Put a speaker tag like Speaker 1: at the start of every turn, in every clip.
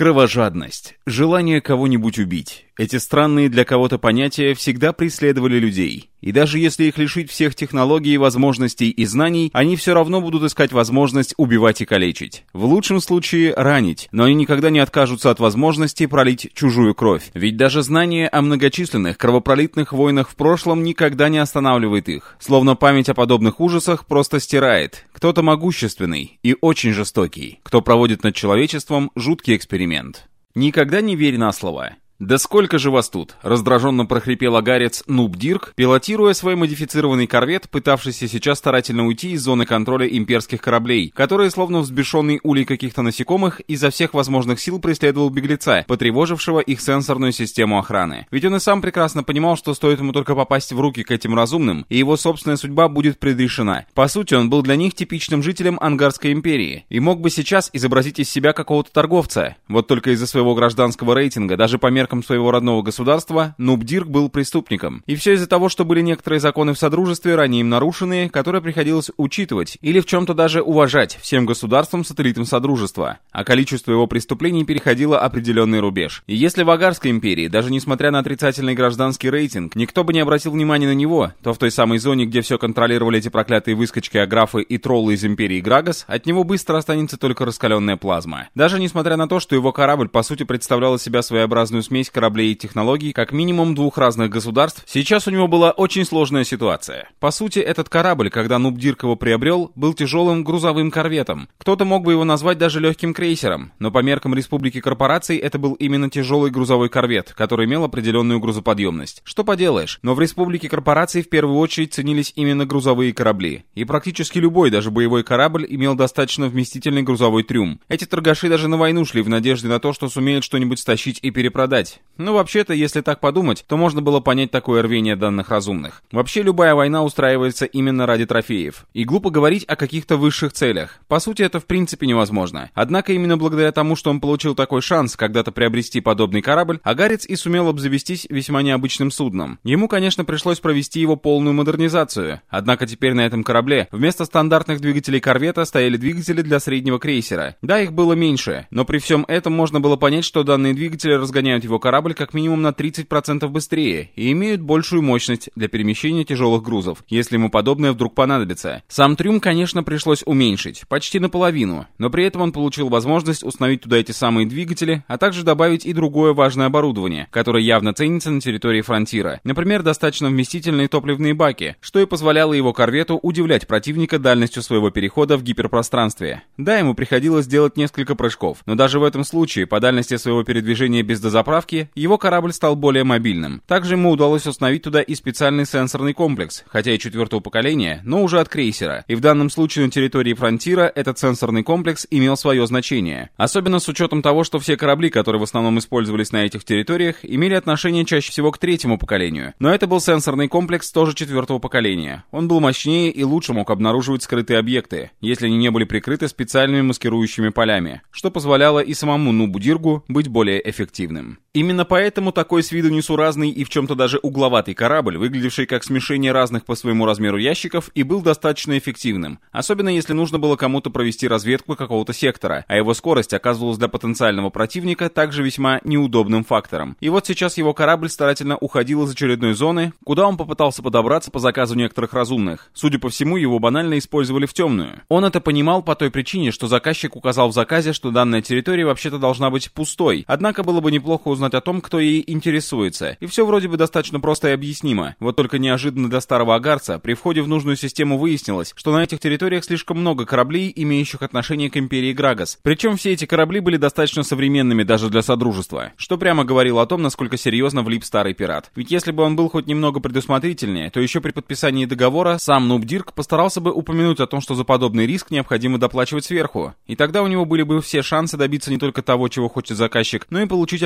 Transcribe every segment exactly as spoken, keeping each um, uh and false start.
Speaker 1: Кровожадность. Желание кого-нибудь убить. Эти странные для кого-то понятия всегда преследовали людей. И даже если их лишить всех технологий, возможностей и знаний, они все равно будут искать возможность убивать и калечить. В лучшем случае ранить, но они никогда не откажутся от возможности пролить чужую кровь. Ведь даже знание о многочисленных кровопролитных войнах в прошлом никогда не останавливает их. Словно память о подобных ужасах просто стирает. Кто-то могущественный и очень жестокий, кто проводит над человечеством жуткий эксперимент. Никогда не верь на слово. «Да сколько же вас тут?» — раздраженно прохрипел агарец Нуб Дирк, пилотируя свой модифицированный корвет, пытавшийся сейчас старательно уйти из зоны контроля имперских кораблей, которые, словно взбешенный улей каких-то насекомых, изо всех возможных сил преследовал беглеца, потревожившего их сенсорную систему охраны. Ведь он и сам прекрасно понимал, что стоит ему только попасть в руки к этим разумным, и его собственная судьба будет предрешена. По сути, он был для них типичным жителем Ангарской империи, и мог бы сейчас изобразить из себя какого-то торговца. Вот только из-за своего гражданского рейтинга, даже по меркам своего родного государства, Нуб Дирк был преступником. И все из-за того, что были некоторые законы в Содружестве, ранее им нарушенные, которые приходилось учитывать или в чем-то даже уважать всем государствам-сателлитам Содружества. А количество его преступлений переходило определенный рубеж. И если в Агарской империи, даже несмотря на отрицательный гражданский рейтинг, никто бы не обратил внимания на него, то в той самой зоне, где все контролировали эти проклятые выскочки, аграфы и троллы из империи Грагас, от него быстро останется только раскаленная плазма. Даже несмотря на то, что его корабль по сути представлял из себя своеобразную смесь кораблей и технологий как минимум двух разных государств, сейчас у него была очень сложная ситуация. По сути, этот корабль, когда Нуб Дирк его приобрел, был тяжелым грузовым корветом. Кто-то мог бы его назвать даже легким крейсером, но по меркам республики корпораций это был именно тяжелый грузовой корвет, который имел определенную грузоподъемность. Что поделаешь, но в республике корпораций в первую очередь ценились именно грузовые корабли. И практически любой, даже боевой корабль, имел достаточно вместительный грузовой трюм. Эти торгаши даже на войну шли в надежде на то, что сумеют что-нибудь стащить и перепродать. Ну, вообще-то, если так подумать, то можно было понять такое рвение данных разумных. Вообще, любая война устраивается именно ради трофеев. И глупо говорить о каких-то высших целях. По сути, это в принципе невозможно. Однако, именно благодаря тому, что он получил такой шанс когда-то приобрести подобный корабль, агарец и сумел обзавестись весьма необычным судном. Ему, конечно, пришлось провести его полную модернизацию. Однако теперь на этом корабле вместо стандартных двигателей корвета стояли двигатели для среднего крейсера. Да, их было меньше, но при всем этом можно было понять, что данные двигатели разгоняют его корабль как минимум на тридцать процентов быстрее и имеют большую мощность для перемещения тяжелых грузов, если ему подобное вдруг понадобится. Сам трюм, конечно, пришлось уменьшить, почти наполовину, но при этом он получил возможность установить туда эти самые двигатели, а также добавить и другое важное оборудование, которое явно ценится на территории Фронтира. Например, достаточно вместительные топливные баки, что и позволяло его корвету удивлять противника дальностью своего перехода в гиперпространстве. Да, ему приходилось делать несколько прыжков, но даже в этом случае, по дальности своего передвижения без дозаправки, его корабль стал более мобильным. Также ему удалось установить туда и специальный сенсорный комплекс, хотя и четвертого поколения, но уже от крейсера. И в данном случае на территории Фронтира этот сенсорный комплекс имел свое значение. Особенно с учетом того, что все корабли, которые в основном использовались на этих территориях, имели отношение чаще всего к третьему поколению. Но это был сенсорный комплекс тоже четвертого поколения. Он был мощнее и лучше мог обнаруживать скрытые объекты, если они не были прикрыты специальными маскирующими полями, что позволяло и самому Нубу Диргу быть более эффективным. Именно поэтому такой с виду несуразный и в чем-то даже угловатый корабль, выглядевший как смешение разных по своему размеру ящиков, и был достаточно эффективным, особенно если нужно было кому-то провести разведку какого-то сектора, а его скорость оказывалась для потенциального противника также весьма неудобным фактором. И вот сейчас его корабль старательно уходил из очередной зоны, куда он попытался подобраться по заказу некоторых разумных. Судя по всему, его банально использовали в темную. Он это понимал по той причине, что заказчик указал в заказе, что данная территория вообще-то должна быть пустой, однако было бы неплохо узнать узнать о том, кто ей интересуется. И все вроде бы достаточно просто и объяснимо. Вот только неожиданно для старого агарца при входе в нужную систему выяснилось, что на этих территориях слишком много кораблей, имеющих отношение к империи Грагас. Причем все эти корабли были достаточно современными даже для Содружества, что прямо говорило о том, насколько серьезно влип старый пират. Ведь если бы он был хоть немного предусмотрительнее, то еще при подписании договора сам Нуб Дирк постарался бы упомянуть о том, что за подобный риск необходимо доплачивать сверху. И тогда у него были бы все шансы добиться не только того, чего хочет заказчик, но и получить определенную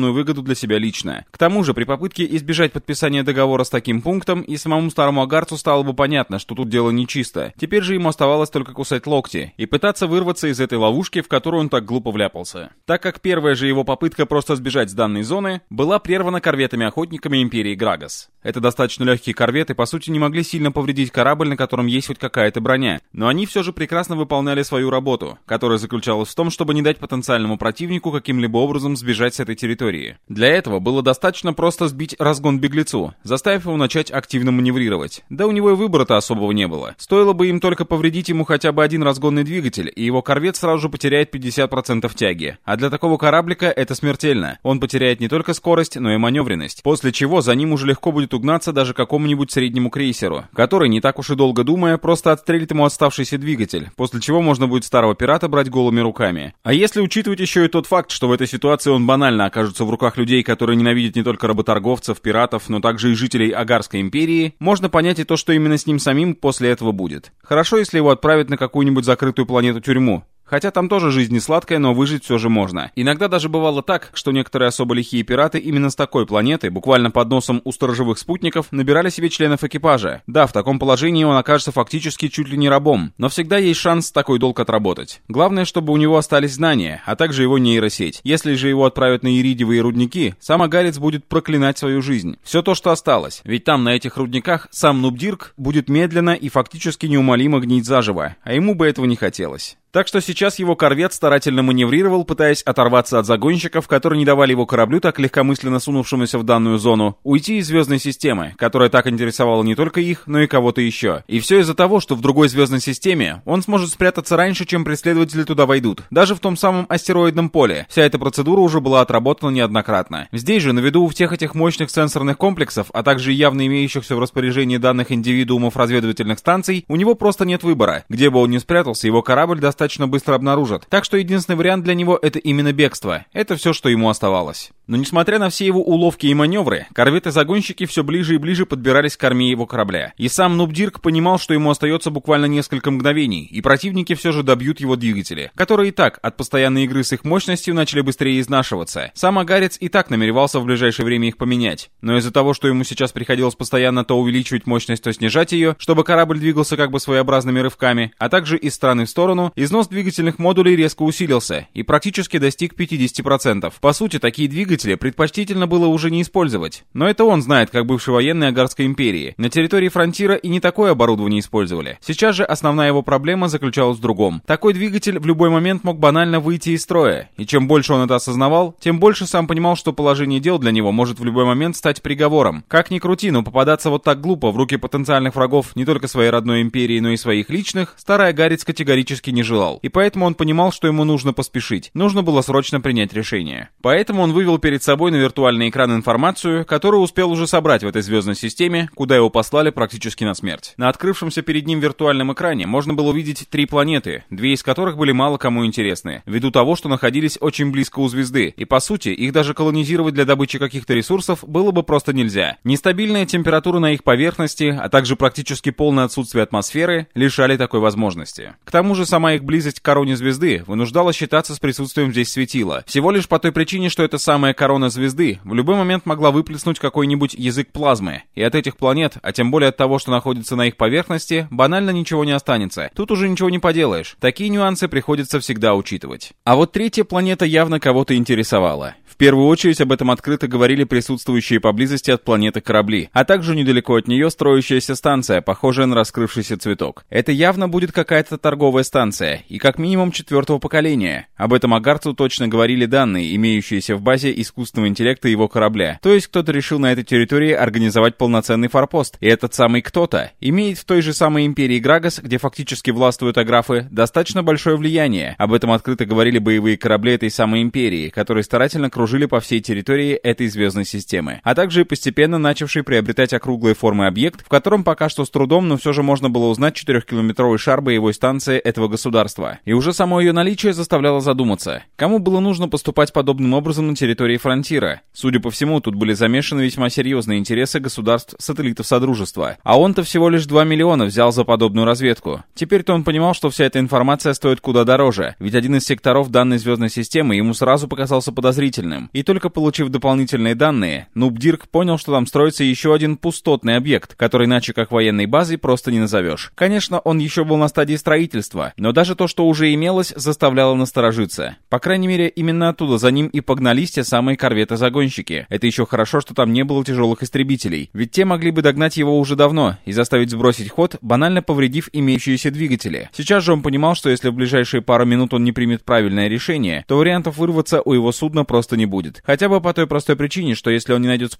Speaker 1: огромную выгоду для себя лично. К тому же, при попытке избежать подписания договора с таким пунктом, и самому старому агарцу стало бы понятно, что тут дело нечисто. Теперь же ему оставалось только кусать локти и пытаться вырваться из этой ловушки, в которую он так глупо вляпался. Так как первая же его попытка просто сбежать с данной зоны была прервана корветами-охотниками Империи Грагас. Это достаточно легкие корветы, по сути, не могли сильно повредить корабль, на котором есть хоть какая-то броня, но они все же прекрасно выполняли свою работу, которая заключалась в том, чтобы не дать потенциальному противнику каким-либо образом сбежать с этой территории. Для этого было достаточно просто сбить разгон беглецу, заставив его начать активно маневрировать. Да у него и выбора-то особого не было. Стоило бы им только повредить ему хотя бы один разгонный двигатель, и его корвет сразу же потеряет пятьдесят процентов тяги. А для такого кораблика это смертельно. Он потеряет не только скорость, но и маневренность, после чего за ним уже легко будет угнаться даже какому-нибудь среднему крейсеру, который, не так уж и долго думая, просто отстрелит ему оставшийся двигатель, после чего можно будет старого пирата брать голыми руками. А если учитывать еще и тот факт, что в этой ситуации он банально окажется в руках людей, которые ненавидят не только работорговцев, пиратов, но также и жителей Агарской империи, можно понять и то, что именно с ним самим после этого будет. Хорошо, если его отправят на какую-нибудь закрытую планету-тюрьму. Хотя там тоже жизнь не сладкая, но выжить все же можно. Иногда даже бывало так, что некоторые особо лихие пираты именно с такой планеты, буквально под носом у сторожевых спутников, набирали себе членов экипажа. Да, в таком положении он окажется фактически чуть ли не рабом, но всегда есть шанс такой долг отработать. Главное, чтобы у него остались знания, а также его нейросеть. Если же его отправят на иридиевые рудники, сам агарец будет проклинать свою жизнь. Все то, что осталось. Ведь там, на этих рудниках, сам Нубдирк будет медленно и фактически неумолимо гнить заживо, а ему бы этого не хотелось. Так что сейчас его корвет старательно маневрировал, пытаясь оторваться от загонщиков, которые не давали его кораблю, так легкомысленно сунувшемуся в данную зону, уйти из звездной системы, которая так интересовала не только их, но и кого-то еще. И все из-за того, что в другой звездной системе он сможет спрятаться раньше, чем преследователи туда войдут. Даже в том самом астероидном поле. Вся эта процедура уже была отработана неоднократно. Здесь же, на виду у всех этих мощных сенсорных комплексов, а также явно имеющихся в распоряжении данных индивидуумов разведывательных станций, у него просто нет выбора. Где бы он ни спрятался, его корабль достаточно достаточно быстро обнаружат. Так что единственный вариант для него — это именно бегство. Это все, что ему оставалось. Но несмотря на все его уловки и маневры, корветы-загонщики все ближе и ближе подбирались к корме его корабля. И сам Нубдирк понимал, что ему остается буквально несколько мгновений, и противники все же добьют его двигатели, которые и так от постоянной игры с их мощностью начали быстрее изнашиваться. Сам агарец и так намеревался в ближайшее время их поменять. Но из-за того, что ему сейчас приходилось постоянно то увеличивать мощность, то снижать ее, чтобы корабль двигался как бы своеобразными рывками, а также из стороны в сторону, износ двигательных модулей резко усилился и практически достиг пятьдесят процентов. По сути, такие двигатели предпочтительно было уже не использовать. Но это он знает, как бывший военный Агарской империи. На территории Фронтира и не такое оборудование использовали. Сейчас же основная его проблема заключалась в другом. Такой двигатель в любой момент мог банально выйти из строя. И чем больше он это осознавал, тем больше сам понимал, что положение дел для него может в любой момент стать приговором. Как ни крути, но попадаться вот так глупо в руки потенциальных врагов не только своей родной империи, но и своих личных, старый агарец категорически не желал. И поэтому он понимал, что ему нужно поспешить. Нужно было срочно принять решение. Поэтому он вывел перед собой на виртуальный экран информацию, которую успел уже собрать в этой звездной системе, куда его послали практически на смерть. На открывшемся перед ним виртуальном экране можно было увидеть три планеты, две из которых были мало кому интересны, ввиду того, что находились очень близко у звезды, и по сути, их даже колонизировать для добычи каких-то ресурсов было бы просто нельзя. Нестабильная температура на их поверхности, а также практически полное отсутствие атмосферы лишали такой возможности. К тому же сама их близость к короне звезды вынуждала считаться с присутствием здесь светила. Всего лишь по той причине, что эта самая корона звезды в любой момент могла выплеснуть какой-нибудь язык плазмы, и от этих планет, а тем более от того, что находится на их поверхности, банально ничего не останется. Тут уже ничего не поделаешь. Такие нюансы приходится всегда учитывать. А вот третья планета явно кого-то интересовала. В первую очередь об этом открыто говорили присутствующие поблизости от планеты корабли, а также недалеко от нее строящаяся станция, похожая на раскрывшийся цветок. Это явно будет какая-то торговая станция, и как минимум четвертого поколения. Об этом агарцу точно говорили данные, имеющиеся в базе искусственного интеллекта его корабля. То есть кто-то решил на этой территории организовать полноценный форпост, и этот самый кто-то имеет в той же самой империи Грагас, где фактически властвуют аграфы, достаточно большое влияние. Об этом открыто говорили боевые корабли этой самой империи, которые старательно кружили по всей территории этой звездной системы, а также постепенно начавший приобретать округлые формы объект, в котором пока что с трудом, но все же можно было узнать четырехкилометровый шар боевой станции этого государства. И уже само ее наличие заставляло задуматься, кому было нужно поступать подобным образом на территории лаборатории Фронтира. Судя по всему, тут были замешаны весьма серьезные интересы государств-сателлитов Содружества. А он-то всего лишь два миллиона взял за подобную разведку. Теперь-то он понимал, что вся эта информация стоит куда дороже, ведь один из секторов данной звездной системы ему сразу показался подозрительным. И только получив дополнительные данные, Нуб Дирк понял, что там строится еще один пустотный объект, который иначе как военной базой просто не назовешь. Конечно, он еще был на стадии строительства, но даже то, что уже имелось, заставляло насторожиться. По крайней мере, именно оттуда за ним и погнались те самые корветы-загонщики. Это еще хорошо, что там не было тяжелых истребителей, ведь те могли бы догнать его уже давно и заставить сбросить ход, банально повредив имеющиеся двигатели. Сейчас же он понимал, что если в ближайшие пару минут он не примет правильное решение, то вариантов вырваться у его судна просто не будет. Хотя бы по той простой причине, что если он не найдет